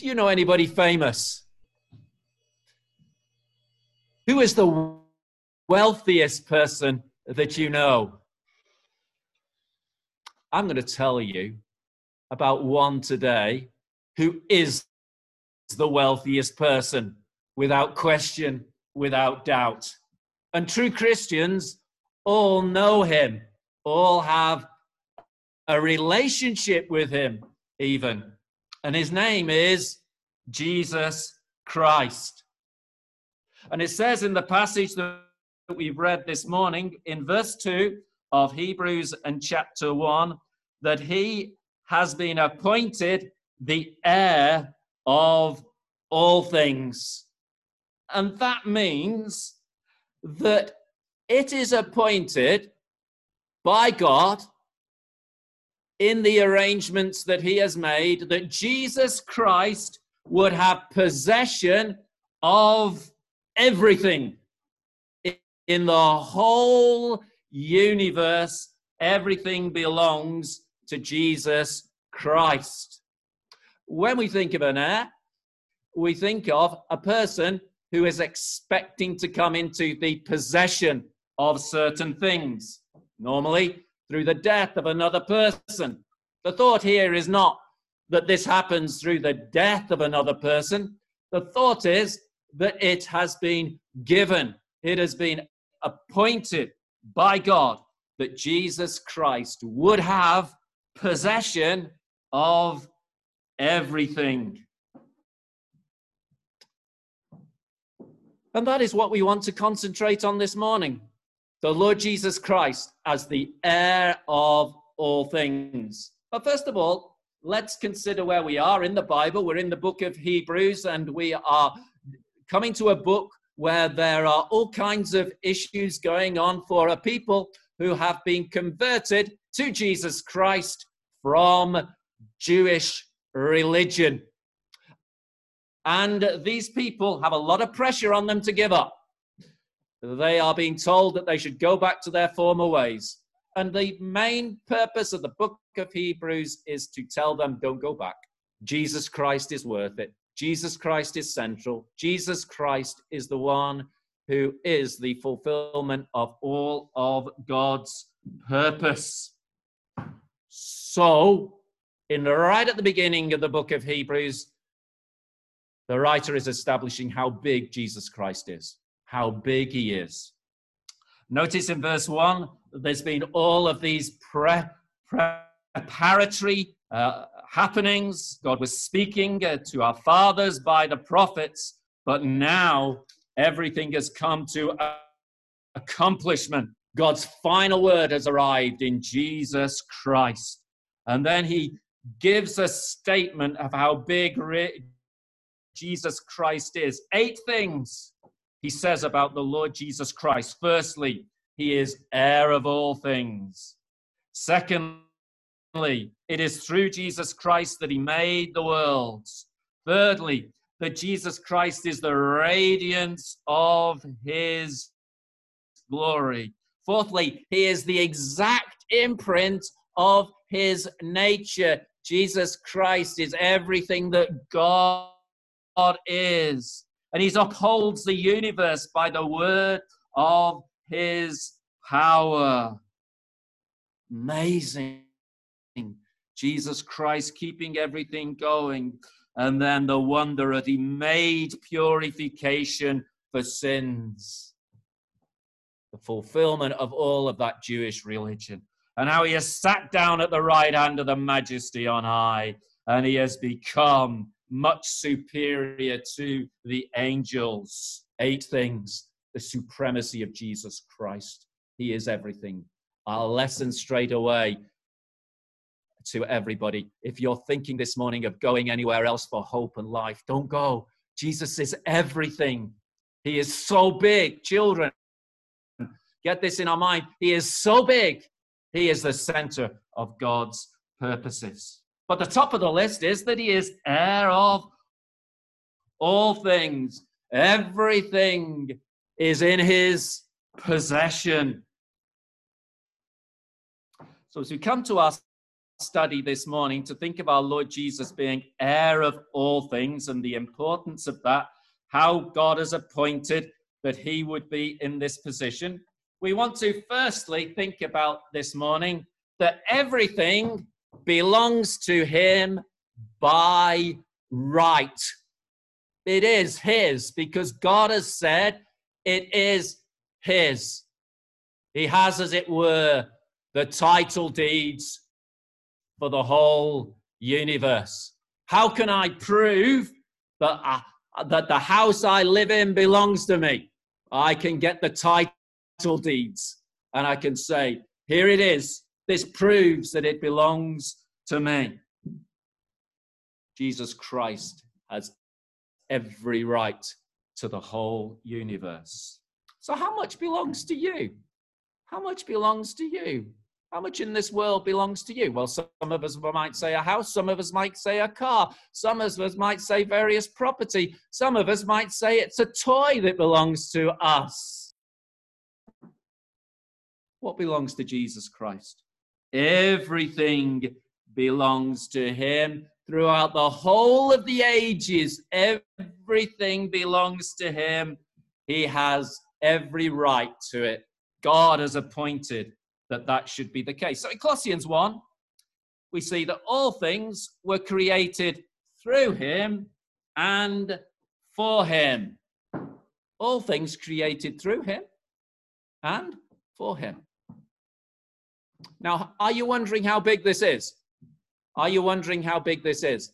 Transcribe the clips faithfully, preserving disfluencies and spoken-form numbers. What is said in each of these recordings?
Do you know anybody famous? Who is the wealthiest person that you know? I'm going to tell you about one today who is the wealthiest person, without question, without doubt. And true Christians all know him, all have a relationship with him even. And his name is Jesus Christ. And it says in the passage that we've read this morning in verse two of Hebrews and chapter one that he has been appointed the heir of all things. And that means that it is appointed by God in the arrangements that he has made that Jesus Christ would have possession of everything in the whole universe. Everything belongs to Jesus Christ. When we think of an heir, we think of a person who is expecting to come into the possession of certain things, normally through the death of another person. The thought here is not that this happens through the death of another person. The thought is that it has been given, it has been appointed by God that Jesus Christ would have possession of everything. And that is what we want to concentrate on this morning. The Lord Jesus Christ as the heir of all things. But first of all, let's consider where we are in the Bible. We're in the book of Hebrews, and we are coming to a book where there are all kinds of issues going on for a people who have been converted to Jesus Christ from Jewish religion. And these people have a lot of pressure on them to give up. They are being told that they should go back to their former ways. And the main purpose of the book of Hebrews is to tell them, don't go back. Jesus Christ is worth it. Jesus Christ is central. Jesus Christ is the one who is the fulfillment of all of God's purpose. So, in right at the beginning of the book of Hebrews, the writer is establishing how big Jesus Christ is, how big he is. Notice in verse one, there's been all of these pre- preparatory uh, happenings. God was speaking uh, to our fathers by the prophets, but now everything has come to uh, accomplishment. God's final word has arrived in Jesus Christ. And then he gives a statement of how big re- Jesus Christ is. Eight things he says about the Lord Jesus Christ. Firstly, he is heir of all things. Secondly, it is through Jesus Christ that he made the worlds. Thirdly, that Jesus Christ is the radiance of his glory. Fourthly, he is the exact imprint of his nature. Jesus Christ is everything that God is. And he upholds the universe by the word of his power. Amazing. Jesus Christ keeping everything going. And then the wonder that he made purification for sins. The fulfillment of all of that Jewish religion. And how he has sat down at the right hand of the Majesty on high. And he has become much superior to the angels. Eight things. The supremacy of Jesus Christ. He is everything. Our lesson straight away to everybody. If you're thinking this morning of going anywhere else for hope and life, don't go. Jesus is everything. He is so big. Children, get this in our mind. He is so big. He is the center of God's purposes. But the top of the list is that he is heir of all things. Everything is in his possession. So as we come to our study this morning to think of our Lord Jesus being heir of all things and the importance of that, how God has appointed that he would be in this position. We want to firstly think about this morning that everything belongs to him by right. It is his because God has said it is his. He has, as it were, the title deeds for the whole universe. How can I prove that, I, that the house I live in belongs to me? I can get the title deeds and I can say, here it is. This proves that it belongs to me. Jesus Christ has every right to the whole universe. So how much belongs to you? How much belongs to you? How much in this world belongs to you? Well, some of us might say a house. Some of us might say a car. Some of us might say various property. Some of us might say it's a toy that belongs to us. What belongs to Jesus Christ? Everything belongs to him. Throughout the whole of the ages, everything belongs to him. He has every right to it. God has appointed that that should be the case. So in Colossians one, we see that all things were created through him and for him. All things created through him and for him. Now, are you wondering how big this is? Are you wondering how big this is?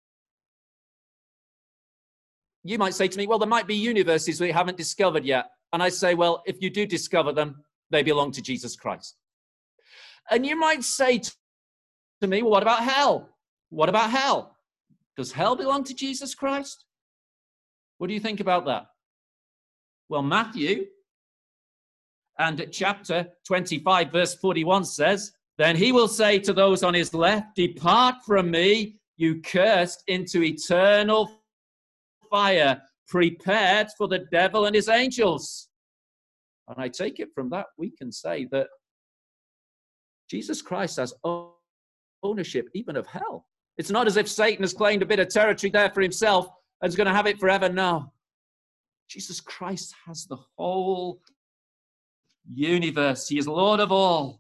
You might say to me, well, there might be universes we haven't discovered yet. And I say, well, if you do discover them, they belong to Jesus Christ. And you might say to me, well, what about hell? What about hell? Does hell belong to Jesus Christ? What do you think about that? Well, Matthew and chapter twenty-five, verse forty-one says, then he will say to those on his left, depart from me, you cursed, into eternal fire, prepared for the devil and his angels. And I take it from that, we can say that Jesus Christ has ownership even of hell. It's not as if Satan has claimed a bit of territory there for himself and is going to have it forever. No. Jesus Christ has the whole universe. He is Lord of all.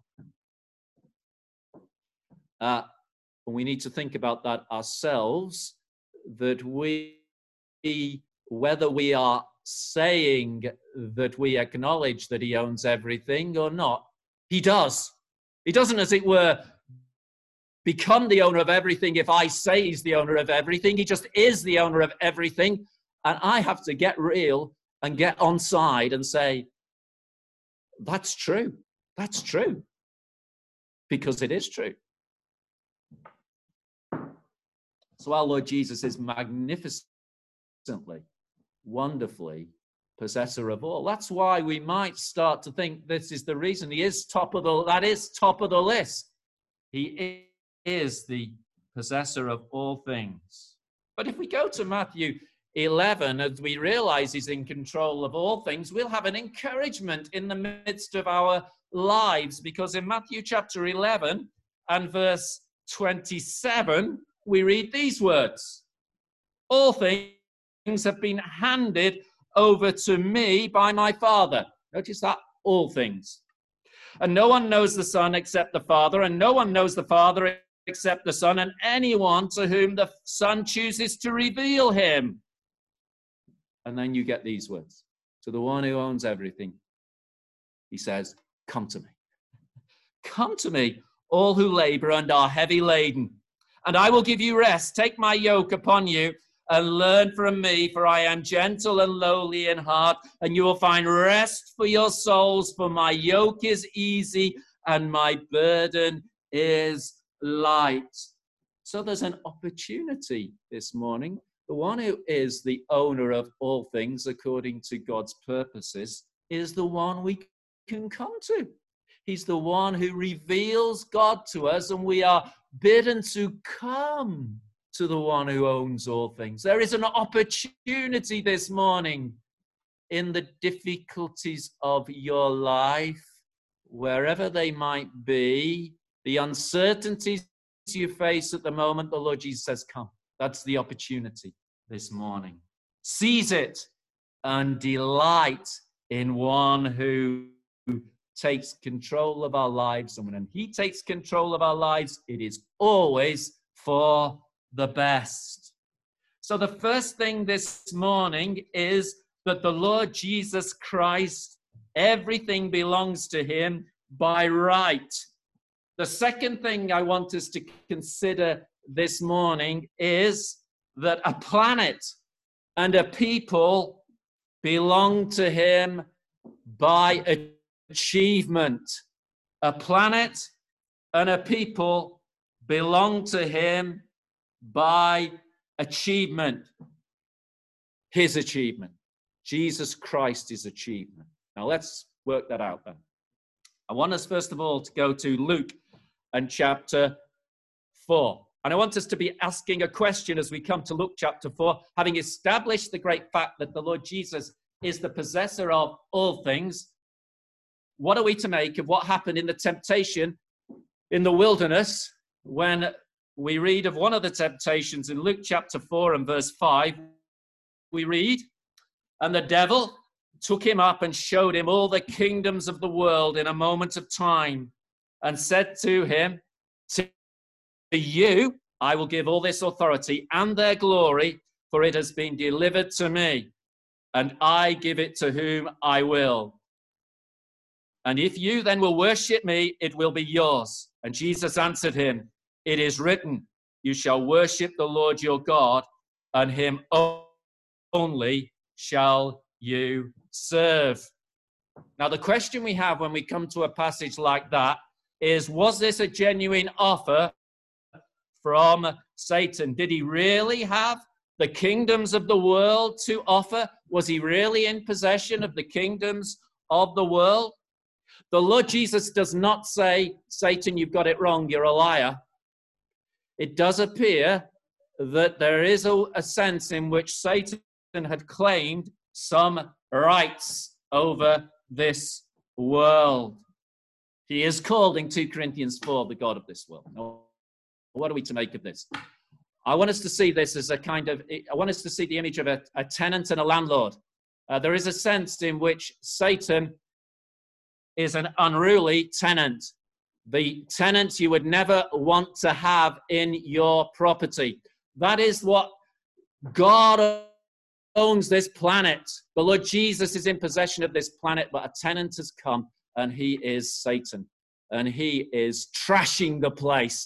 Uh, and we need to think about that ourselves, that we, whether we are saying that we acknowledge that he owns everything or not, he does. He doesn't, as it were, become the owner of everything if I say he's the owner of everything. He just is the owner of everything. And I have to get real and get on side and say, that's true. That's true. Because it is true. So our Lord Jesus is magnificently, wonderfully possessor of all. That's why we might start to think this is the reason he is top of the, that is top of the list. He is the possessor of all things. But if we go to Matthew eleven, as we realize he's in control of all things, we'll have an encouragement in the midst of our lives, because in Matthew chapter eleven and verse twenty-seven, we read these words. All things have been handed over to me by my Father. Notice that, all things. And no one knows the Son except the Father, and no one knows the Father except the Son, and anyone to whom the Son chooses to reveal him. And then you get these words. To the one who owns everything, he says, come to me. Come to me, all who labor and are heavy laden, and I will give you rest. Take my yoke upon you and learn from me, for I am gentle and lowly in heart, and you will find rest for your souls, for my yoke is easy and my burden is light. So there's an opportunity this morning. The one who is the owner of all things according to God's purposes is the one we can come to. He's the one who reveals God to us, and we are bidden to come to the one who owns all things. There is an opportunity this morning in the difficulties of your life, wherever they might be, the uncertainties you face at the moment, the Lord Jesus says, come. That's the opportunity this morning. Seize it and delight in one who takes control of our lives. And when he takes control of our lives, it is always for the best. So the first thing this morning is that the Lord Jesus Christ, everything belongs to him by right. The second thing I want us to consider this morning is that a planet and a people belong to him by achievement. A planet and a people belong to him by achievement. His achievement. Jesus Christ's achievement. Now let's work that out then. I want us first of all to go to Luke and chapter four. And I want us to be asking a question as we come to Luke chapter four, having established the great fact that the Lord Jesus is the possessor of all things. What are we to make of what happened in the temptation in the wilderness when we read of one of the temptations in Luke chapter four and verse five? We read, and the devil took him up and showed him all the kingdoms of the world in a moment of time and said to him, to you I will give all this authority and their glory, for it has been delivered to me, and I give it to whom I will. And if you then will worship me, it will be yours. And Jesus answered him, it is written, you shall worship the Lord your God, and him only shall you serve. Now, the question we have when we come to a passage like that is, was this a genuine offer from Satan? Did he really have the kingdoms of the world to offer? Was he really in possession of the kingdoms of the world? The Lord Jesus does not say, Satan, you've got it wrong, you're a liar. It does appear that there is a, a sense in which Satan had claimed some rights over this world. He is called in two Corinthians four the God of this world. Now, what are we to make of this? I want us to see this as a kind of, I want us to see the image of a, a tenant and a landlord. Uh, there is a sense in which Satan is an unruly tenant. The tenant you would never want to have in your property. That is what God owns, this planet. The Lord Jesus is in possession of this planet, but a tenant has come, and he is Satan. And he is trashing the place.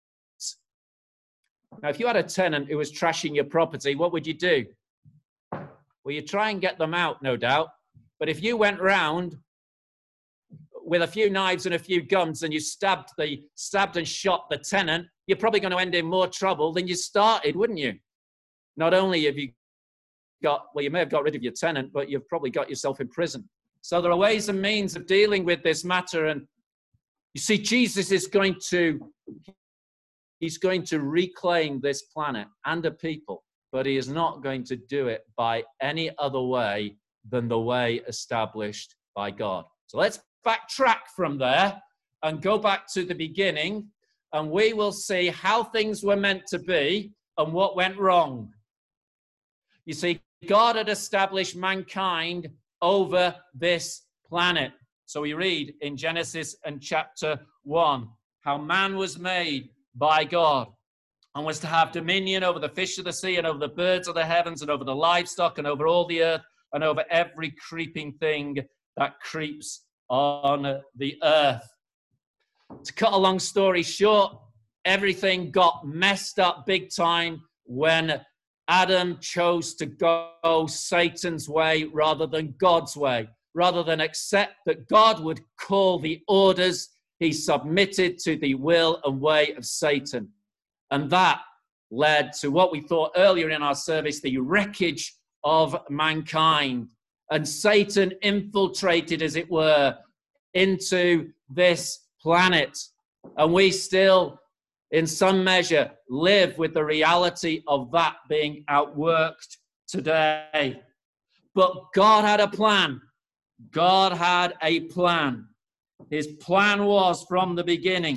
Now, if you had a tenant who was trashing your property, what would you do? Well, you'd try and get them out, no doubt. But if you went round with a few knives and a few guns and you stabbed the stabbed and shot the tenant, you're probably going to end in more trouble than you started, wouldn't you? Not only have you got, well, you may have got rid of your tenant, but you've probably got yourself in prison. So there are ways and means of dealing with this matter. And you see, Jesus is going to, he's going to reclaim this planet and a people, but he is not going to do it by any other way than the way established by God. So let's backtrack from there and go back to the beginning, and we will see how things were meant to be and what went wrong. You see, God had established mankind over this planet. So we read in Genesis and chapter one how man was made by God and was to have dominion over the fish of the sea and over the birds of the heavens and over the livestock and over all the earth and over every creeping thing that creeps on the earth. To cut a long story short, everything got messed up big time when Adam chose to go Satan's way rather than God's way. Rather than accept that God would call the orders, he submitted to the will and way of Satan. And that led to what we thought earlier in our service, the wreckage of mankind. And Satan infiltrated, as it were, into this planet. And we still, in some measure, live with the reality of that being outworked today. But God had a plan. God had a plan. His plan was from the beginning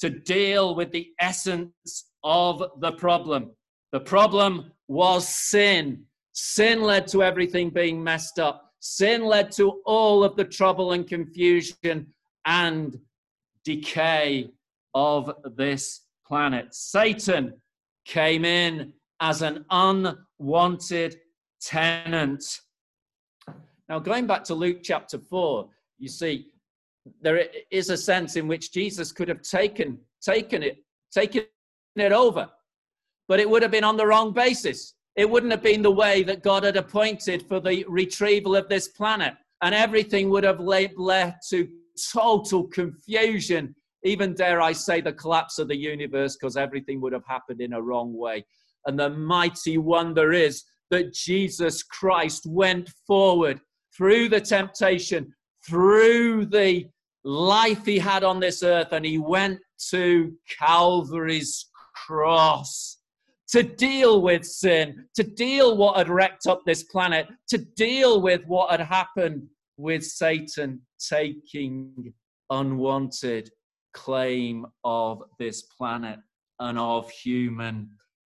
to deal with the essence of the problem. The problem was sin. Sin led to everything being messed up. Sin led to all of the trouble and confusion and decay of this planet. Satan came in as an unwanted tenant. Now, going back to Luke chapter four, you see, there is a sense in which Jesus could have taken, taken it, taken it over, but it would have been on the wrong basis. It wouldn't have been the way that God had appointed for the retrieval of this planet, and everything would have led, led to total confusion, even dare I say the collapse of the universe, because everything would have happened in a wrong way. And the mighty wonder is that Jesus Christ went forward through the temptation, through the life he had on this earth, and he went to Calvary's cross to deal with sin, to deal what had wrecked up this planet, to deal with what had happened with Satan taking unwanted claim of this planet and of human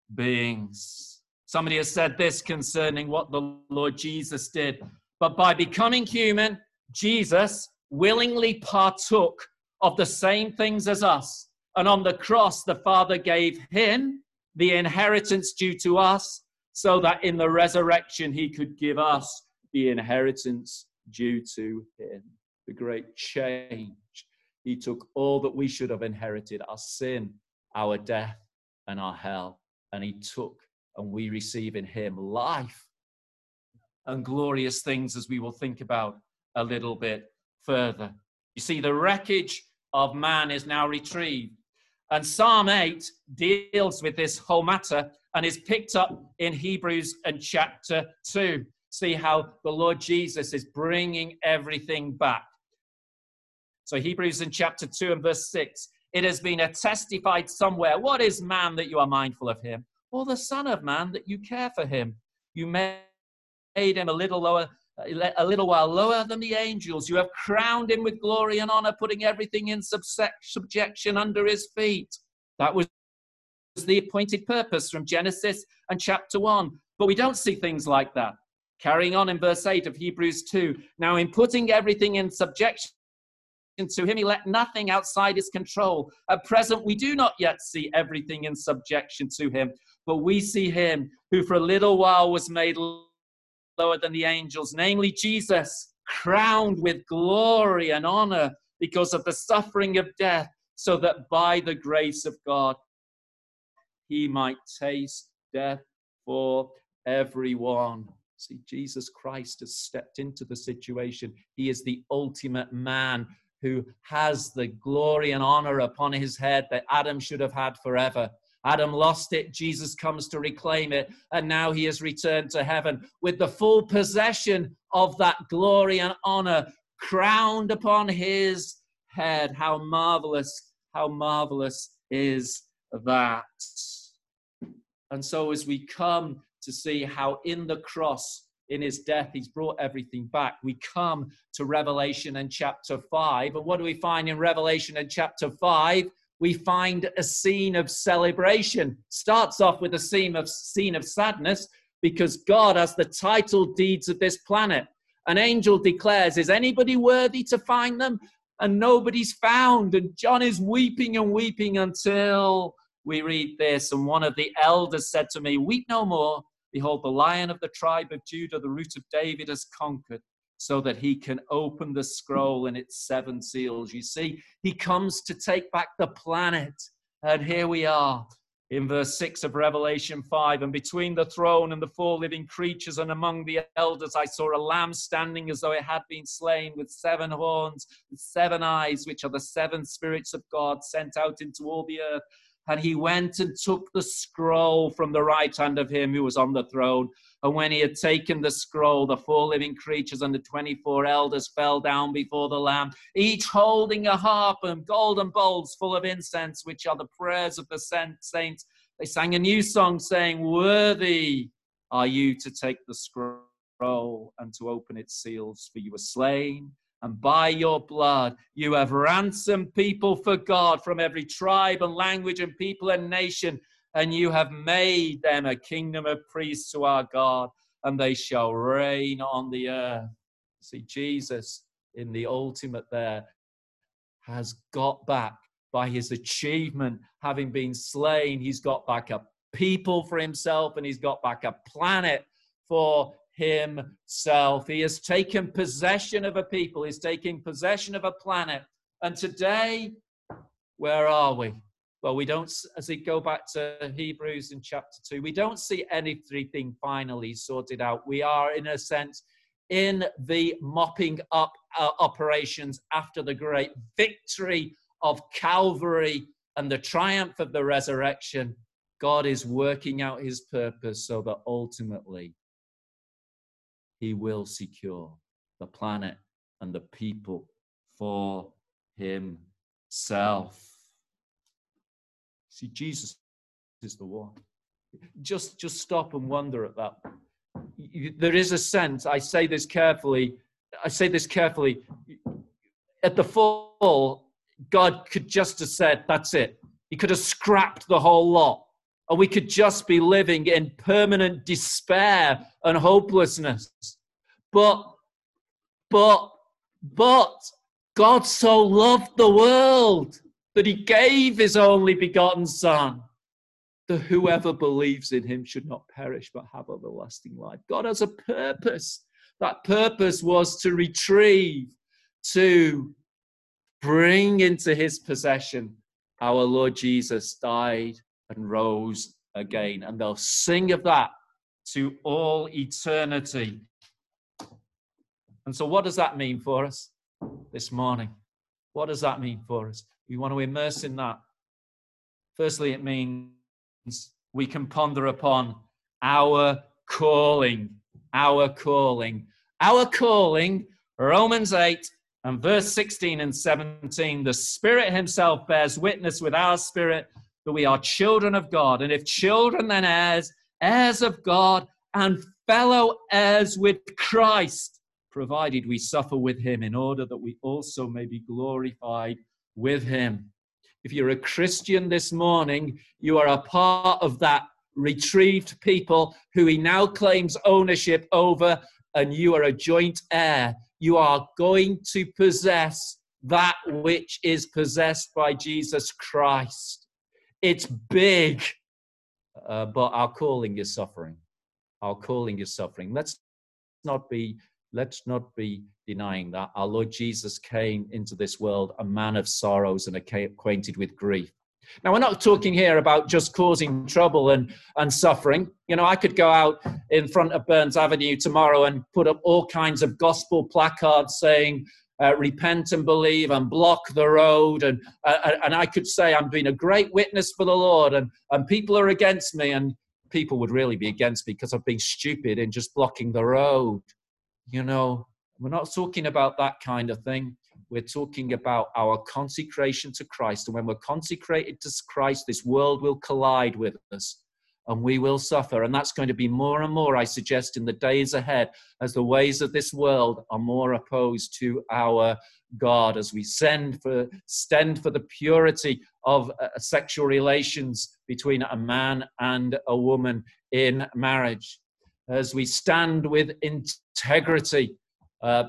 beings. Somebody has said this concerning what the Lord Jesus did. But by becoming human, Jesus willingly partook of the same things as us. And on the cross, the Father gave him the inheritance due to us, so that in the resurrection, he could give us the inheritance due to him. The great change. He took all that we should have inherited, our sin, our death, and our hell. And he took, and we receive in him life and glorious things, as we will think about a little bit further. You see, the wreckage of man is now retrieved. And Psalm eight deals with this whole matter and is picked up in Hebrews and chapter two. See how the Lord Jesus is bringing everything back. So Hebrews in chapter two and verse six, it has been testified somewhere, what is man that you are mindful of him? Or the son of man that you care for him? You made him a little lower, a little while lower than the angels. You have crowned him with glory and honor, putting everything in subjection under his feet. That was the appointed purpose from Genesis and chapter one. But we don't see things like that. Carrying on in verse eight of Hebrews two. Now in putting everything in subjection to him, he let nothing outside his control. At present, we do not yet see everything in subjection to him, but we see him who for a little while was made lower than the angels, namely Jesus, crowned with glory and honor because of the suffering of death, so that by the grace of God he might taste death for everyone. See, Jesus Christ has stepped into the situation. He is the ultimate man who has the glory and honor upon his head that Adam should have had forever. Adam lost it, Jesus comes to reclaim it, and now he has returned to heaven with the full possession of that glory and honor crowned upon his head. How marvelous, how marvelous is that? And so as we come to see how in the cross, in his death, he's brought everything back, we come to Revelation and chapter five. And what do we find in Revelation and chapter five? We find a scene of celebration. Starts off with a scene of, scene of sadness because God has the title deeds of this planet. An angel declares, is anybody worthy to find them? And nobody's found. And John is weeping and weeping until we read this. And one of the elders said to me, weep no more. Behold, the Lion of the tribe of Judah, the root of David, has conquered, so that he can open the scroll and its seven seals. You see, he comes to take back the planet. And here we are in verse six of Revelation five. And between the throne and the four living creatures and among the elders, I saw a lamb standing as though it had been slain, with seven horns, with seven eyes, which are the seven spirits of God sent out into all the earth. And he went and took the scroll from the right hand of him who was on the throne. And when he had taken the scroll, the four living creatures and the twenty-four elders fell down before the Lamb, each holding a harp and golden bowls full of incense, which are the prayers of the saints. They sang a new song saying, worthy are you to take the scroll and to open its seals, for you were slain And by your blood, you have ransomed people for God from every tribe and language and people and nation. And you have made them a kingdom of priests to our God, and they shall reign on the earth. See, Jesus in the ultimate there has got back by his achievement, having been slain. He's got back a people for himself, and he's got back a planet for himself. He has taken possession of a people. He's taking possession of a planet. And today, where are we? Well, we don't, as we go back to Hebrews in chapter two, we don't see anything finally sorted out. We are, in a sense, in the mopping up uh, operations after the great victory of Calvary and the triumph of the resurrection. God is working out his purpose so that ultimately he will secure the planet and the people for himself. See, Jesus is the one. Just, just stop and wonder at that. You, there is a sense, I say this carefully, I say this carefully, at the fall, God could just have said, that's it. He could have scrapped the whole lot. And we could just be living in permanent despair and hopelessness. But, but, but, God so loved the world that he gave his only begotten Son, that whoever believes in him should not perish but have everlasting life. God has a purpose. That purpose was to retrieve, to bring into his possession. Our Lord Jesus died and rose again. And they'll sing of that to all eternity. And so what does that mean for us this morning? What does that mean for us? We want to immerse in that. Firstly, it means we can ponder upon our calling. Our calling. Our calling, Romans eight and verse sixteen and seventeen, the Spirit himself bears witness with our spirit that we are children of God. And if children, then heirs, heirs of God, and fellow heirs with Christ, provided we suffer with him, in order that we also may be glorified with him. If you're a Christian this morning, you are a part of that retrieved people who he now claims ownership over, and you are a joint heir. You are going to possess that which is possessed by Jesus Christ. It's big, uh, but our calling is suffering. Our calling is suffering. Let's not be Let's not be denying that. Our Lord Jesus came into this world a man of sorrows and acquainted with grief. Now, we're not talking here about just causing trouble and, and suffering. You know, I could go out in front of Burns Avenue tomorrow and put up all kinds of gospel placards saying, uh, repent and believe, and block the road. And, uh, and I could say I'm being a great witness for the Lord, and, and people are against me. And people would really be against me because I've been stupid in just blocking the road. You know, we're not talking about that kind of thing. We're talking about our consecration to Christ. And when we're consecrated to Christ, this world will collide with us and we will suffer. And that's going to be more and more, I suggest, in the days ahead, as the ways of this world are more opposed to our God, as we send for, stand for the purity of uh, sexual relations between a man and a woman in marriage. As we stand with integrity uh,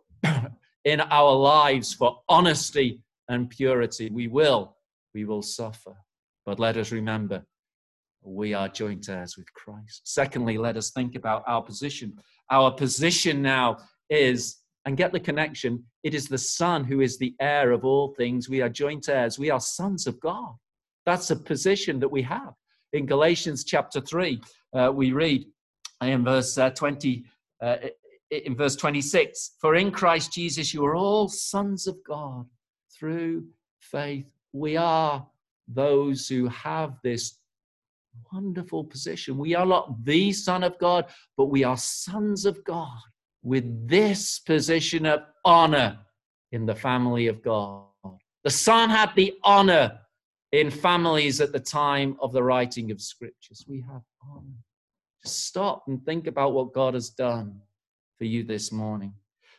in our lives for honesty and purity, we will, we will suffer. But let us remember, we are joint heirs with Christ. Secondly, let us think about our position. Our position now is, and get the connection, it is the Son who is the heir of all things. We are joint heirs. We are sons of God. That's a position that we have. In Galatians chapter three, uh, we read, in verse uh, twenty, uh, in verse twenty-six, for in Christ Jesus you are all sons of God through faith. We are those who have this wonderful position. We are not the Son of God, but we are sons of God with this position of honor in the family of God. The Son had the honor in families at the time of the writing of scriptures. We have honor. Stop and think about what God has done for you this morning.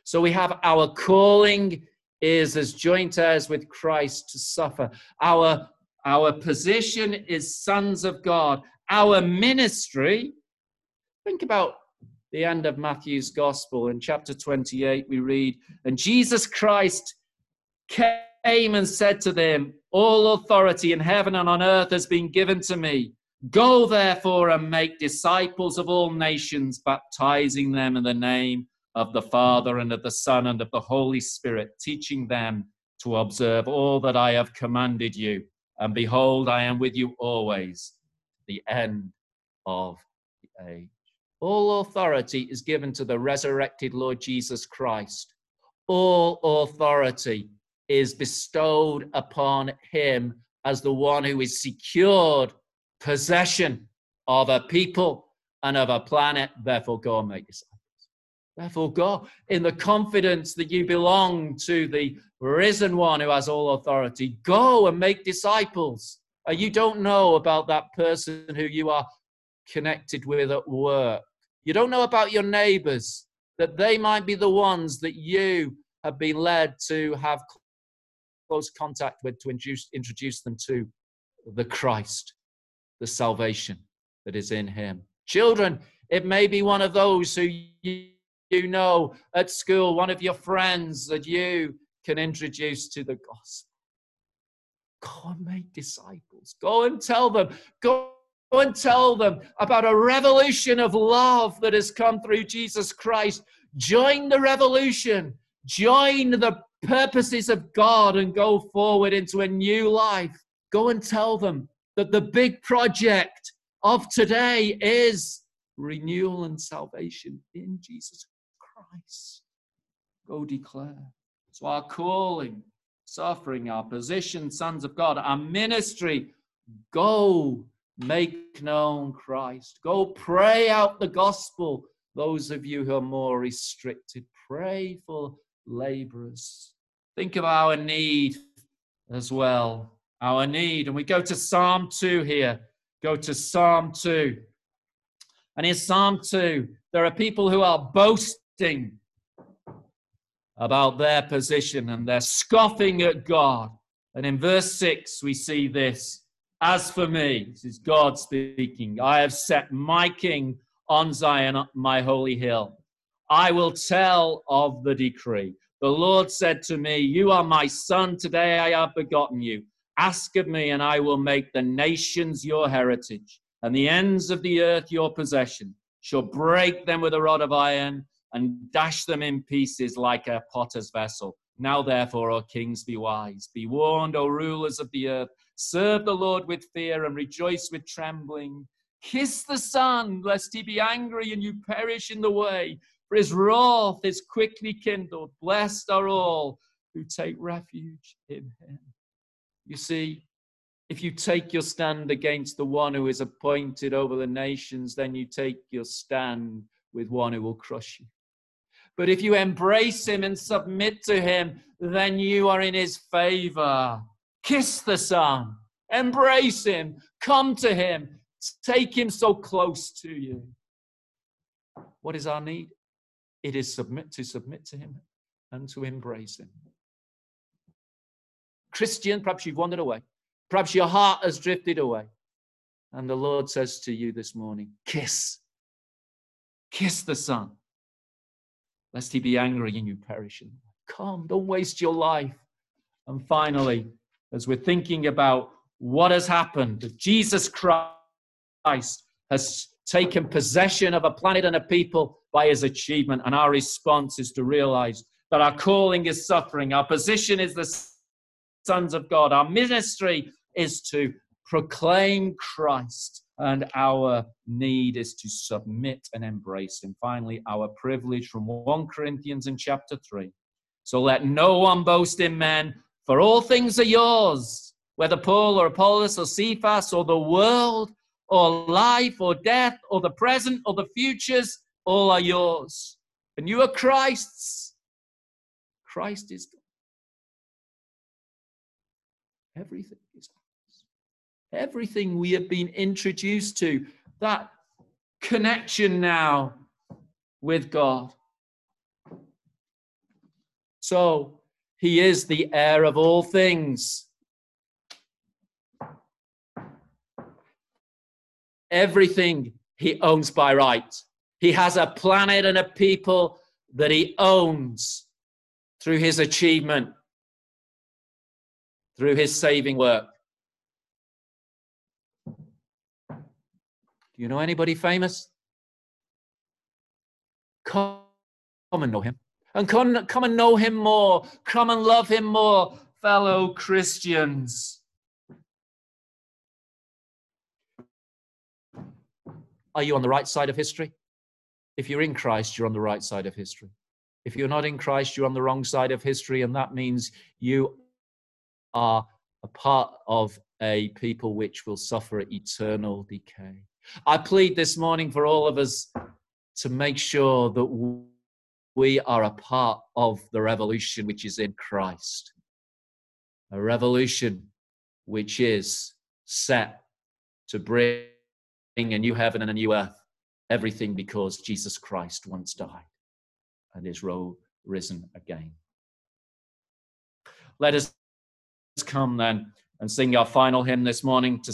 So we have our calling is as joint heirs with Christ to suffer. Our, our position is sons of God. Our ministry, think about the end of Matthew's gospel. In chapter twenty-eight, we read, and Jesus Christ came and said to them, all authority in heaven and on earth has been given to me. Go therefore and make disciples of all nations, baptizing them in the name of the Father and of the Son and of the Holy Spirit, teaching them to observe all that I have commanded you. And behold, I am with you always, to the end of the age. All authority is given to the resurrected Lord Jesus Christ. All authority is bestowed upon him as the one who is secured possession of a people and of a planet. Therefore, go and make disciples. Therefore, go in the confidence that you belong to the risen one who has all authority. Go and make disciples. Uh, you don't know about that person who you are connected with at work. You don't know about your neighbors, that they might be the ones that you have been led to have close contact with, to introduce, introduce them to the Christ, the salvation that is in him. Children, it may be one of those who you, you know at school, one of your friends that you can introduce to the gospel. Go and make disciples. Go and tell them. Go Go and tell them about a revolution of love that has come through Jesus Christ. Join the revolution. Join the purposes of God and go forward into a new life. Go and tell them that the big project of today is renewal and salvation in Jesus Christ. Go declare. So our calling, suffering, our position, sons of God, our ministry, go make known Christ. Go pray out the gospel. Those of you who are more restricted, pray for laborers. Think of our need as well. Our need. And we go to Psalm two here. Go to Psalm two. And in Psalm two, there are people who are boasting about their position and they're scoffing at God. And in verse six, we see this. As for me, this is God speaking, I have set my king on Zion, my holy hill. I will tell of the decree. The Lord said to me, you are my son. Today I have begotten you. Ask of me, and I will make the nations your heritage, and the ends of the earth your possession. Shall break them with a rod of iron, and dash them in pieces like a potter's vessel. Now therefore, O kings, be wise. Be warned, O rulers of the earth. Serve the Lord with fear and rejoice with trembling. Kiss the Son, lest he be angry and you perish in the way. For his wrath is quickly kindled. Blessed are all who take refuge in him. You see, if you take your stand against the one who is appointed over the nations, then you take your stand with one who will crush you. But if you embrace him and submit to him, then you are in his favor. Kiss the Son, embrace him, come to him, take him so close to you. What is our need? It is submit to submit to him and to embrace him. Christian, perhaps you've wandered away. Perhaps your heart has drifted away. And the Lord says to you this morning, kiss. Kiss the Son, lest he be angry and you perish. Come, don't waste your life. And finally, as we're thinking about what has happened, that Jesus Christ has taken possession of a planet and a people by his achievement, and our response is to realize that our calling is suffering, our position is the sons of God, our ministry is to proclaim Christ, and our need is to submit and embrace him. Finally, our privilege from First Corinthians in chapter three. So let no one boast in men, for all things are yours, whether Paul or Apollos or Cephas or the world or life or death or the present or the futures, all are yours. And you are Christ's. Christ is God. Everything is ours. Everything we have been introduced to, that connection now with God. So he is the heir of all things. Everything he owns by right. He has a planet and a people that he owns through his achievement, through his saving work. Do you know anybody famous? Come and know him. And come, come and know him more. Come and love him more, fellow Christians. Are you on the right side of history? If you're in Christ, you're on the right side of history. If you're not in Christ, you're on the wrong side of history, and that means you are a part of a people which will suffer eternal decay. I plead this morning for all of us to make sure that we are a part of the revolution which is in Christ. A revolution which is set to bring a new heaven and a new earth. Everything because Jesus Christ once died and is risen again. Let us come then and sing our final hymn this morning to